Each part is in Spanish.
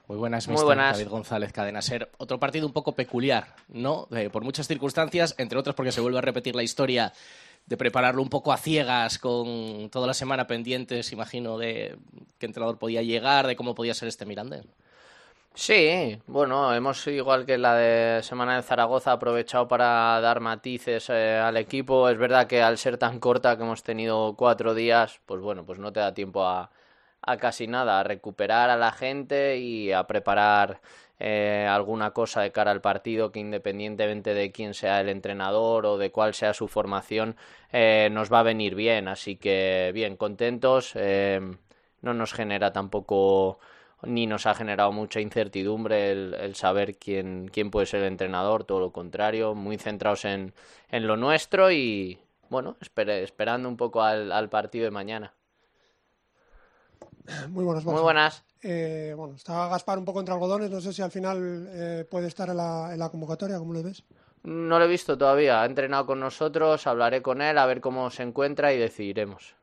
Muy buenas, Muy mister buenas. David González, Cadena SER. Otro partido un poco peculiar, ¿no? Por muchas circunstancias, entre otras porque se vuelve a repetir la historia de prepararlo un poco a ciegas, con toda la semana pendientes, imagino, de qué entrenador podía llegar, de cómo podía ser este Mirandés. Sí, bueno, hemos, igual que la de Semana de Zaragoza, aprovechado para dar matices al equipo. Es verdad que al ser tan corta, que hemos tenido 4 días, pues bueno, pues no te da tiempo a casi nada, a recuperar a la gente y a preparar alguna cosa de cara al partido que, independientemente de quién sea el entrenador o de cuál sea su formación, nos va a venir bien. Así que bien, contentos. No nos genera tampoco, ni nos ha generado mucha incertidumbre el saber quién puede ser el entrenador, todo lo contrario, muy centrados en lo nuestro y bueno, esperando un poco al partido de mañana. Muy buenas, Muy Borja. buenas. Bueno, está Gaspar un poco entre algodones, no sé si al final puede estar en la convocatoria, ¿cómo lo ves? No lo he visto todavía, ha entrenado con nosotros, hablaré con él a ver cómo se encuentra y decidiremos.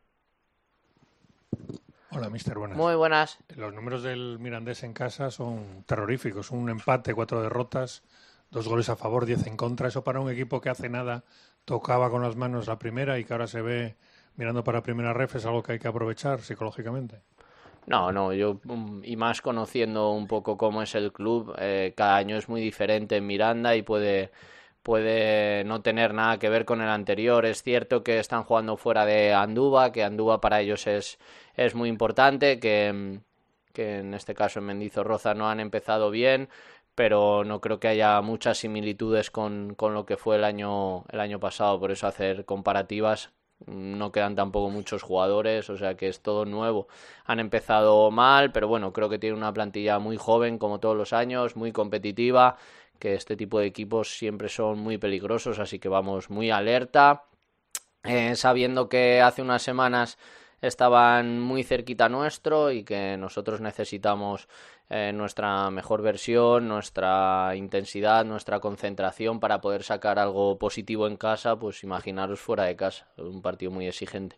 Hola, mister, buenas. Muy buenas. Los números del Mirandés en casa son terroríficos. Un empate, 4 derrotas, 2 goles a favor, 10 en contra. Eso para un equipo que hace nada tocaba con las manos la primera y que ahora se ve mirando para primera ref, es algo que hay que aprovechar psicológicamente. No, yo, y más conociendo un poco cómo es el club, cada año es muy diferente en Miranda y puede no tener nada que ver con el anterior. Es cierto que están jugando fuera de Andúba, que Andúba para ellos es muy importante, que en este caso en Mendizorroza no han empezado bien, pero no creo que haya muchas similitudes con lo que fue el año pasado. Por eso hacer comparativas, no quedan tampoco muchos jugadores, o sea que es todo nuevo. Han empezado mal, pero bueno, creo que tiene una plantilla muy joven, como todos los años, muy competitiva, que este tipo de equipos siempre son muy peligrosos, así que vamos muy alerta, sabiendo que hace unas semanas estaban muy cerquita nuestro y que nosotros necesitamos nuestra mejor versión, nuestra intensidad, nuestra concentración para poder sacar algo positivo en casa. Pues imaginaros fuera de casa, un partido muy exigente.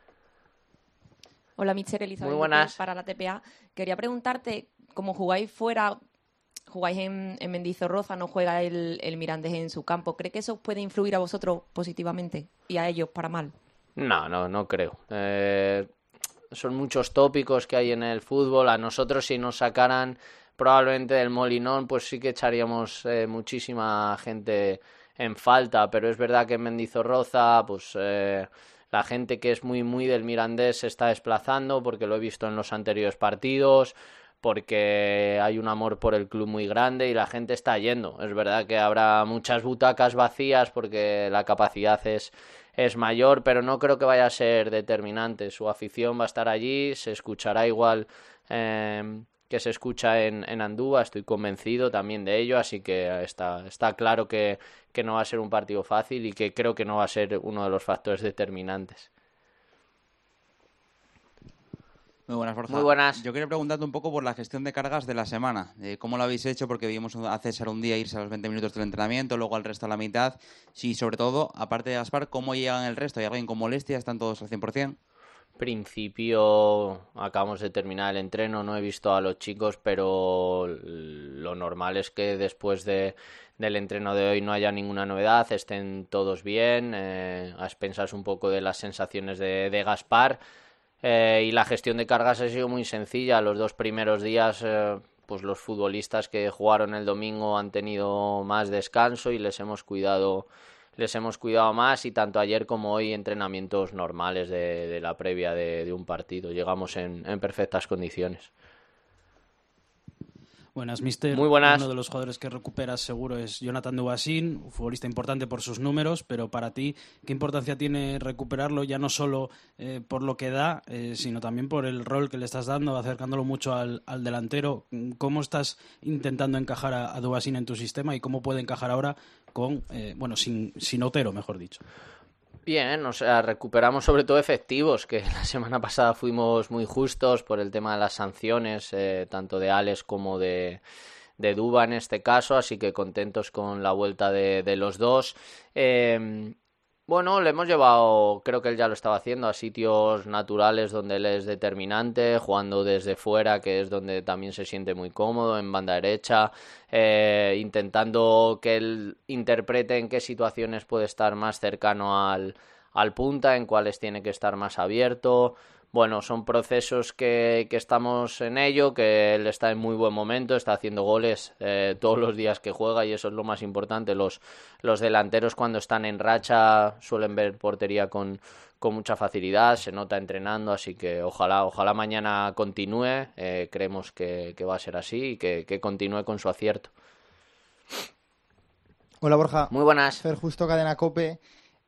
Hola, mister Muy Elizabeth Luque, buenas. para la TPA. Quería preguntarte, como jugáis fuera, jugáis en Mendizorroza, no juega el Mirandés en su campo, ¿cree que eso os puede influir a vosotros positivamente y a ellos para mal? No creo. Son muchos tópicos que hay en el fútbol. A nosotros, si nos sacaran probablemente del Molinón, pues sí que echaríamos muchísima gente en falta, pero es verdad que en Mendizorroza, pues la gente que es muy del Mirandés se está desplazando, porque lo he visto en los anteriores partidos, porque hay un amor por el club muy grande y la gente está yendo. Es verdad que habrá muchas butacas vacías porque la capacidad es mayor, pero no creo que vaya a ser determinante. Su afición va a estar allí, se escuchará igual que se escucha en Andúba, estoy convencido también de ello, así que está claro que no va a ser un partido fácil y que creo que no va a ser uno de los factores determinantes. Muy buenas, Borja. Muy buenas. Yo quería preguntarte un poco por la gestión de cargas de la semana. ¿Cómo lo habéis hecho? Porque vimos a César un día irse a los 20 minutos del entrenamiento, luego al resto a la mitad. Sí, sobre todo, aparte de Gaspar, ¿cómo llegan el resto? ¿Hay alguien con molestia? ¿Están todos al 100%? Principio, acabamos de terminar el entreno, no he visto a los chicos, pero lo normal es que después del entreno de hoy no haya ninguna novedad, estén todos bien, a expensas un poco de las sensaciones de Gaspar. Y la gestión de cargas ha sido muy sencilla. Los 2 primeros días, pues los futbolistas que jugaron el domingo han tenido más descanso y les hemos cuidado más, y tanto ayer como hoy entrenamientos normales de la previa de un partido. Llegamos en perfectas condiciones. Buenas, mister. Muy buenas. Uno de los jugadores que recuperas seguro es Jonathan Dubasín, un futbolista importante por sus números, pero para ti, ¿qué importancia tiene recuperarlo ya no solo por lo que da, sino también por el rol que le estás dando, acercándolo mucho al delantero? ¿Cómo estás intentando encajar a Dubasín en tu sistema y cómo puede encajar ahora con, sin Otero, mejor dicho? Bien, o sea, recuperamos sobre todo efectivos, que la semana pasada fuimos muy justos por el tema de las sanciones, tanto de Alex como de Duba en este caso, así que contentos con la vuelta de los dos. Bueno, le hemos llevado, creo que él ya lo estaba haciendo, a sitios naturales donde él es determinante, jugando desde fuera, que es donde también se siente muy cómodo, en banda derecha, intentando que él interprete en qué situaciones puede estar más cercano al punta, en cuáles tiene que estar más abierto. Bueno, son procesos que estamos en ello, que él está en muy buen momento, está haciendo goles todos los días que juega y eso es lo más importante. Los delanteros cuando están en racha suelen ver portería con mucha facilidad, se nota entrenando, así que ojalá mañana continúe, creemos que va a ser así y que continúe con su acierto. Hola Borja. Muy buenas. Fer Justo, Cadena COPE.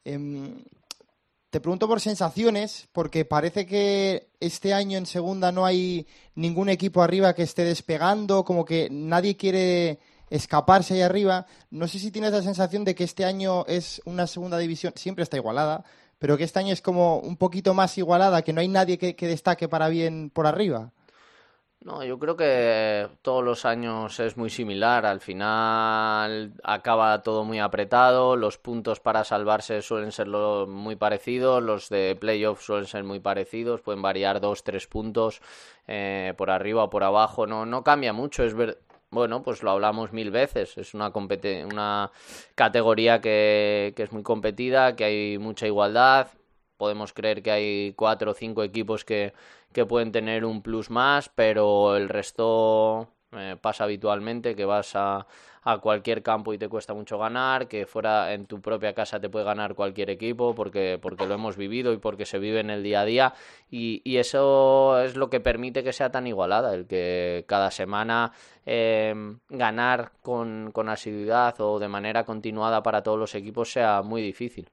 Te pregunto por sensaciones, porque parece que este año en segunda no hay ningún equipo arriba que esté despegando, como que nadie quiere escaparse ahí arriba. No sé si tienes la sensación de que este año es una segunda división, siempre está igualada, pero que este año es como un poquito más igualada, que no hay nadie que destaque para bien por arriba. No, yo creo que todos los años es muy similar. Al final acaba todo muy apretado. Los puntos para salvarse suelen ser muy parecidos. Los de playoff suelen ser muy parecidos. Pueden variar 2-3 puntos por arriba o por abajo. No cambia mucho. Bueno, pues lo hablamos 1000 veces. Es una categoría que es muy competida, que hay mucha igualdad. Podemos creer que hay 4 o 5 equipos que pueden tener un plus más, pero el resto pasa habitualmente, que vas a cualquier campo y te cuesta mucho ganar, que fuera en tu propia casa te puede ganar cualquier equipo porque lo hemos vivido y porque se vive en el día a día y eso es lo que permite que sea tan igualada, el que cada semana ganar con asiduidad o de manera continuada para todos los equipos sea muy difícil.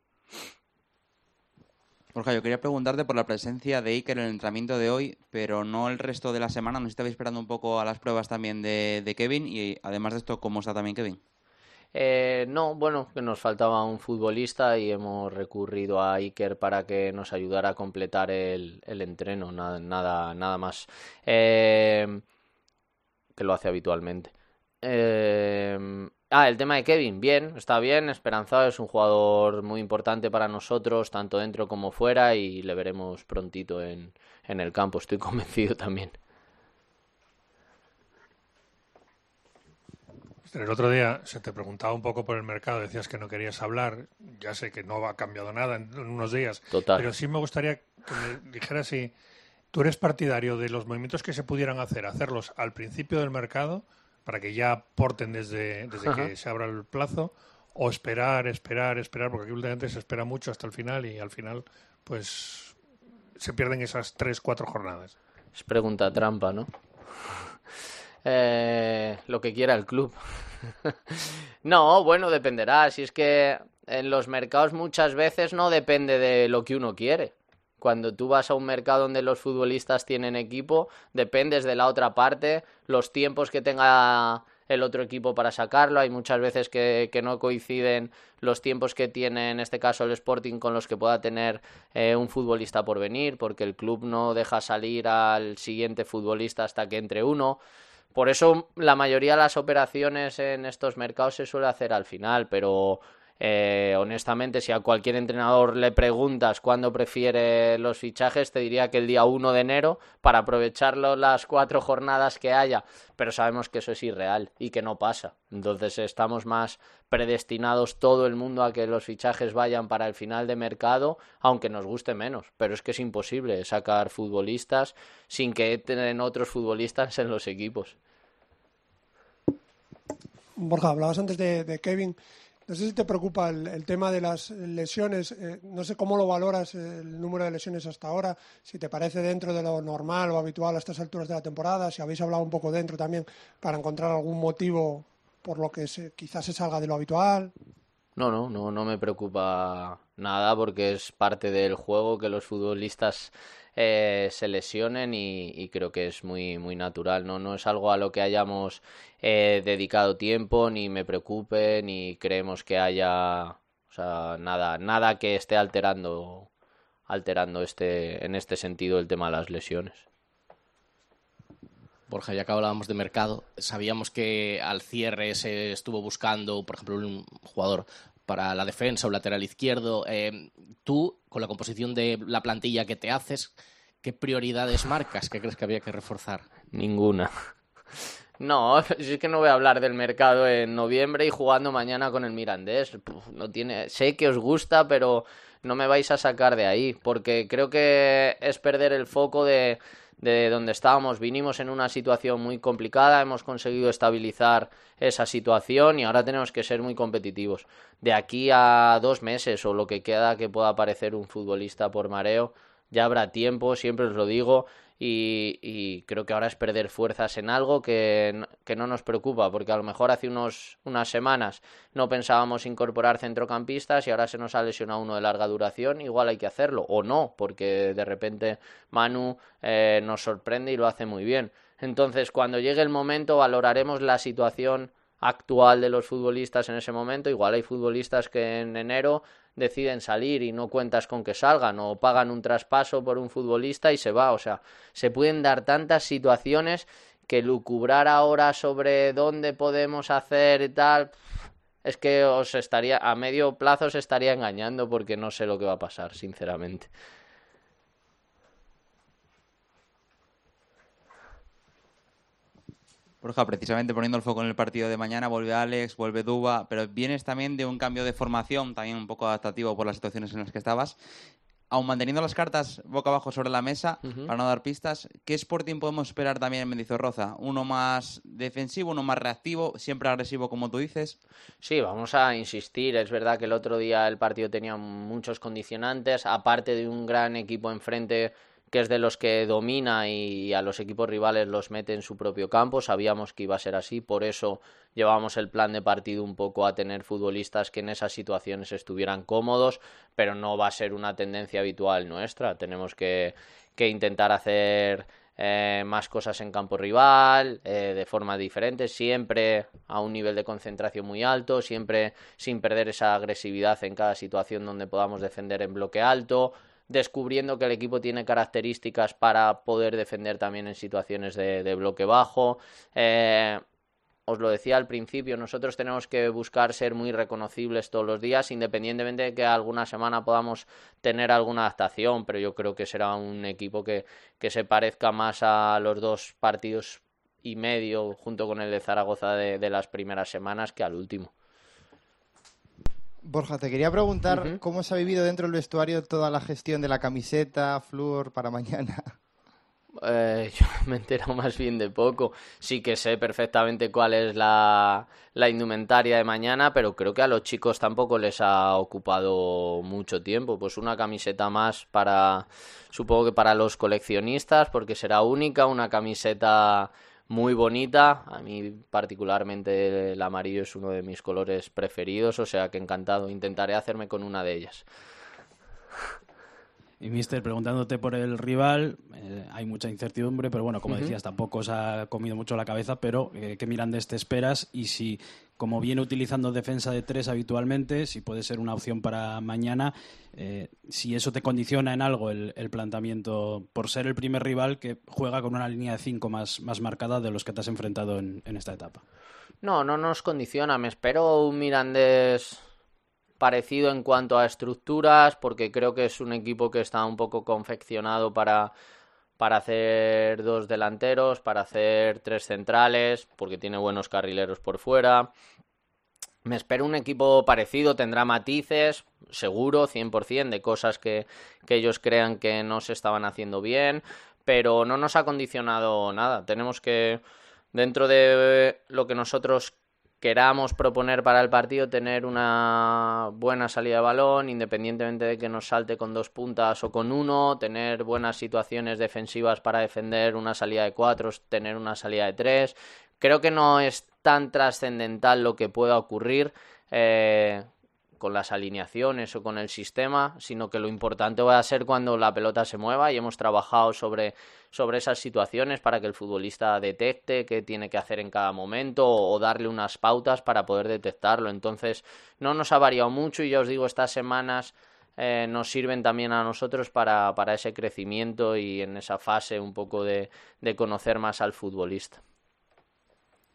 Borja, yo quería preguntarte por la presencia de Iker en el entrenamiento de hoy, pero no el resto de la semana. No sé si estabais esperando un poco a las pruebas también de Kevin y además de esto, ¿cómo está también Kevin? No, bueno, que nos faltaba un futbolista y hemos recurrido a Iker para que nos ayudara a completar el entreno, nada más que lo hace habitualmente. El tema de Kevin, bien, está bien, esperanzado, es un jugador muy importante para nosotros, tanto dentro como fuera, y le veremos prontito en el campo, estoy convencido también. El otro día se te preguntaba un poco por el mercado, decías que no querías hablar, ya sé que no ha cambiado nada en unos días, Total. Pero sí me gustaría que me dijeras si tú eres partidario de los movimientos que se pudieran hacerlos al principio del mercado, para que ya aporten desde que se abra el plazo, o esperar, porque aquí últimamente se espera mucho hasta el final y al final pues se pierden esas 3-4 jornadas. Es pregunta trampa, ¿no? Lo que quiera el club. No, bueno, dependerá. Si es que en los mercados muchas veces no depende de lo que uno quiere. Cuando tú vas a un mercado donde los futbolistas tienen equipo, dependes de la otra parte, los tiempos que tenga el otro equipo para sacarlo. Hay muchas veces que no coinciden los tiempos que tiene, en este caso el Sporting, con los que pueda tener un futbolista por venir, porque el club no deja salir al siguiente futbolista hasta que entre uno. Por eso la mayoría de las operaciones en estos mercados se suele hacer al final, pero honestamente, si a cualquier entrenador le preguntas cuándo prefiere los fichajes, te diría que el día 1 de enero para aprovecharlo las 4 jornadas que haya, pero sabemos que eso es irreal y que no pasa. Entonces estamos más predestinados todo el mundo a que los fichajes vayan para el final de mercado, aunque nos guste menos, pero es que es imposible sacar futbolistas sin que entren otros futbolistas en los equipos. Borja, hablabas antes de Kevin. No sé si te preocupa el tema de las lesiones. No sé cómo lo valoras el número de lesiones hasta ahora, si te parece dentro de lo normal o habitual a estas alturas de la temporada, si habéis hablado un poco dentro también para encontrar algún motivo por lo que quizás se salga de lo habitual. No me preocupa nada porque es parte del juego que los futbolistas se lesionen y creo que es muy, muy natural. No es algo a lo que hayamos dedicado tiempo, ni me preocupe, ni creemos que haya nada que esté alterando en este sentido el tema de las lesiones. Borja, ya que hablábamos de mercado, sabíamos que al cierre se estuvo buscando, por ejemplo, un jugador para la defensa o lateral izquierdo. Tú, con la composición de la plantilla que te haces, ¿qué prioridades marcas? ¿Qué crees que había que reforzar? Ninguna. No, es que no voy a hablar del mercado en noviembre y jugando mañana con el Mirandés. No tiene, sé que os gusta, pero no me vais a sacar de ahí, porque creo que es perder el foco de donde estábamos. Vinimos en una situación muy complicada, hemos conseguido estabilizar esa situación y ahora tenemos que ser muy competitivos. De aquí a 2 meses o lo que queda que pueda aparecer un futbolista por mareo, ya habrá tiempo, siempre os lo digo. Y creo que ahora es perder fuerzas en algo que no nos preocupa, porque a lo mejor hace unas semanas no pensábamos incorporar centrocampistas y ahora se nos ha lesionado uno de larga duración, igual hay que hacerlo, o no, porque de repente Manu nos sorprende y lo hace muy bien. Entonces, cuando llegue el momento, valoraremos la situación actual de los futbolistas en ese momento. Igual hay futbolistas que en enero deciden salir y no cuentas con que salgan, o pagan un traspaso por un futbolista y se va. O sea, se pueden dar tantas situaciones que lucubrar ahora sobre dónde podemos hacer y tal, es que a medio plazo os estaría engañando, porque no sé lo que va a pasar, sinceramente. Borja, precisamente poniendo el foco en el partido de mañana, vuelve Alex, vuelve Duba, pero vienes también de un cambio de formación, también un poco adaptativo por las situaciones en las que estabas. Aún manteniendo las cartas boca abajo sobre la mesa, para no dar pistas, ¿qué Sporting podemos esperar también en Mendizorroza? ¿Uno más defensivo, uno más reactivo, siempre agresivo como tú dices? Sí, vamos a insistir. Es verdad que el otro día el partido tenía muchos condicionantes, aparte de un gran equipo enfrente que es de los que domina y a los equipos rivales los mete en su propio campo. Sabíamos que iba a ser así, por eso llevamos el plan de partido un poco a tener futbolistas que en esas situaciones estuvieran cómodos, pero no va a ser una tendencia habitual nuestra. Tenemos que intentar hacer más cosas en campo rival, de forma diferente, siempre a un nivel de concentración muy alto, siempre sin perder esa agresividad en cada situación donde podamos defender en bloque alto, descubriendo que el equipo tiene características para poder defender también en situaciones de bloque bajo. Os lo decía al principio, nosotros tenemos que buscar ser muy reconocibles todos los días, independientemente de que alguna semana podamos tener alguna adaptación, pero yo creo que será un equipo que se parezca más a los 2 partidos y medio junto con el de Zaragoza de las primeras semanas que al último. Borja, te quería preguntar cómo se ha vivido dentro del vestuario toda la gestión de la camiseta, Fluor, para mañana. Yo me he enterado más bien de poco. Sí que sé perfectamente cuál es la indumentaria de mañana, pero creo que a los chicos tampoco les ha ocupado mucho tiempo. Pues una camiseta más supongo que para los coleccionistas, porque será única, una camiseta muy bonita. A mí particularmente el amarillo es uno de mis colores preferidos, o sea que encantado, intentaré hacerme con una de ellas. Y Mister, preguntándote por el rival, hay mucha incertidumbre, pero bueno, como decías, tampoco os ha comido mucho la cabeza, pero ¿qué Mirandés te esperas? Y si, como viene utilizando defensa de 3 habitualmente, si puede ser una opción para mañana, si eso te condiciona en algo el planteamiento, por ser el primer rival que juega con una línea de 5 más marcada de los que te has enfrentado en esta etapa. No nos condiciona, me espero un Mirandés parecido en cuanto a estructuras, porque creo que es un equipo que está un poco confeccionado para hacer 2 delanteros, para hacer 3 centrales, porque tiene buenos carrileros por fuera. Me espero un equipo parecido, tendrá matices, seguro, 100%, de cosas que ellos crean que no se estaban haciendo bien, pero no nos ha condicionado nada. Tenemos que, dentro de lo que nosotros queramos proponer para el partido, tener una buena salida de balón, independientemente de que nos salte con 2 puntas o con 1, tener buenas situaciones defensivas para defender, una salida de 4, tener una salida de 3. Creo que no es tan trascendental lo que pueda ocurrir con las alineaciones o con el sistema, sino que lo importante va a ser cuando la pelota se mueva, y hemos trabajado sobre esas situaciones para que el futbolista detecte qué tiene que hacer en cada momento, o darle unas pautas para poder detectarlo. Entonces no nos ha variado mucho, y ya os digo, estas semanas nos sirven también a nosotros para ese crecimiento y en esa fase un poco de conocer más al futbolista.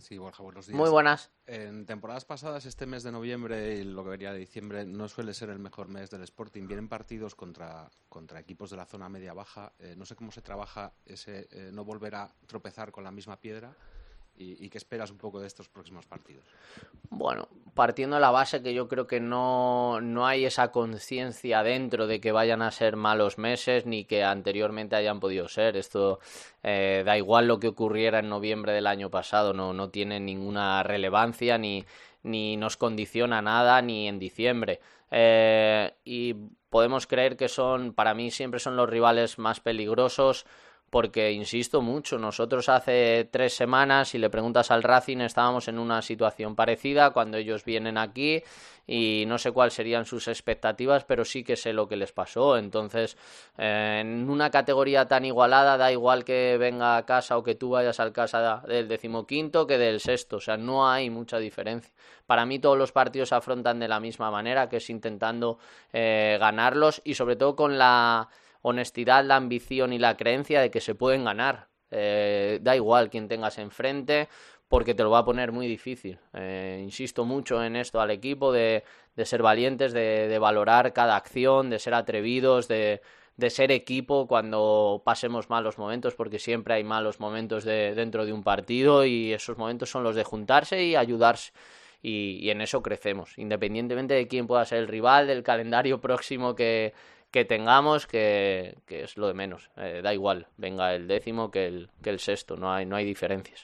Sí, Borja, buenos días. Muy buenas. En temporadas pasadas, este mes de noviembre y lo que venía de diciembre no suele ser el mejor mes del Sporting. Vienen partidos contra equipos de la zona media-baja. No sé cómo se trabaja ese no volver a tropezar con la misma piedra y qué esperas un poco de estos próximos partidos. Bueno, partiendo de la base que yo creo que no hay esa conciencia dentro de que vayan a ser malos meses ni que anteriormente hayan podido ser. Esto da igual lo que ocurriera en noviembre del año pasado, no tiene ninguna relevancia ni nos condiciona nada ni en diciembre. Y podemos creer que para mí siempre son los rivales más peligrosos. Porque, insisto mucho, nosotros hace 3 semanas, si le preguntas al Racing, estábamos en una situación parecida cuando ellos vienen aquí y no sé cuáles serían sus expectativas, pero sí que sé lo que les pasó. Entonces, en una categoría tan igualada, da igual que venga a casa o que tú vayas al casa del 15º que del 6º, o sea, no hay mucha diferencia. Para mí todos los partidos se afrontan de la misma manera, que es intentando ganarlos y sobre todo con la honestidad, la ambición y la creencia de que se pueden ganar. Da igual quién tengas enfrente, porque te lo va a poner muy difícil. Insisto mucho en esto al equipo, de ser valientes, de valorar cada acción, de ser atrevidos, de ser equipo cuando pasemos malos momentos, porque siempre hay malos momentos dentro de un partido y esos momentos son los de juntarse y ayudarse. Y en eso crecemos, independientemente de quién pueda ser el rival, del calendario próximo que tengamos, que es lo de menos. Da igual, venga el 10º que el 6º, no hay diferencias.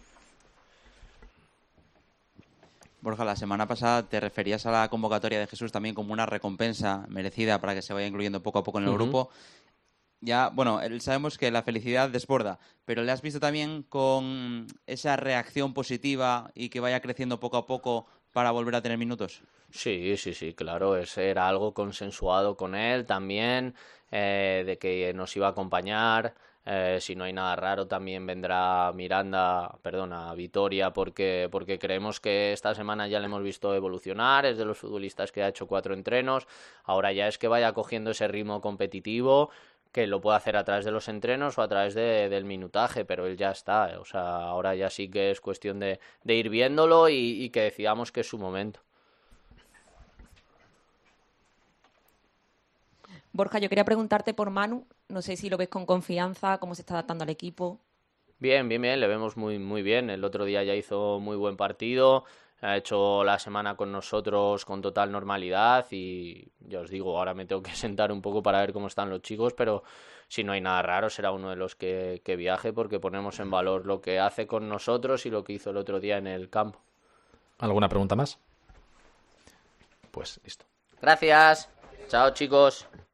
Borja, la semana pasada te referías a la convocatoria de Jesús también como una recompensa merecida para que se vaya incluyendo poco a poco en el grupo. Ya, bueno, sabemos que la felicidad desborda, pero ¿le has visto también con esa reacción positiva y que vaya creciendo poco a poco para volver a tener minutos? Sí, claro, era algo consensuado con él también, de que nos iba a acompañar. Si no hay nada raro, también vendrá Vitoria, porque creemos que esta semana ya le hemos visto evolucionar. Es de los futbolistas que ha hecho 4 entrenos. Ahora ya es que vaya cogiendo ese ritmo competitivo, que lo puede hacer a través de los entrenos o a través del minutaje, pero él ya está. O sea, ahora ya sí que es cuestión de ir viéndolo y que decidamos que es su momento. Borja, yo quería preguntarte por Manu. No sé si lo ves con confianza, cómo se está adaptando al equipo. Bien, le vemos muy, muy bien. El otro día ya hizo muy buen partido, ha hecho la semana con nosotros con total normalidad y ya os digo, ahora me tengo que sentar un poco para ver cómo están los chicos, pero si no hay nada raro será uno de los que viaje, porque ponemos en valor lo que hace con nosotros y lo que hizo el otro día en el campo. ¿Alguna pregunta más? Pues listo. Gracias. Chao, chicos.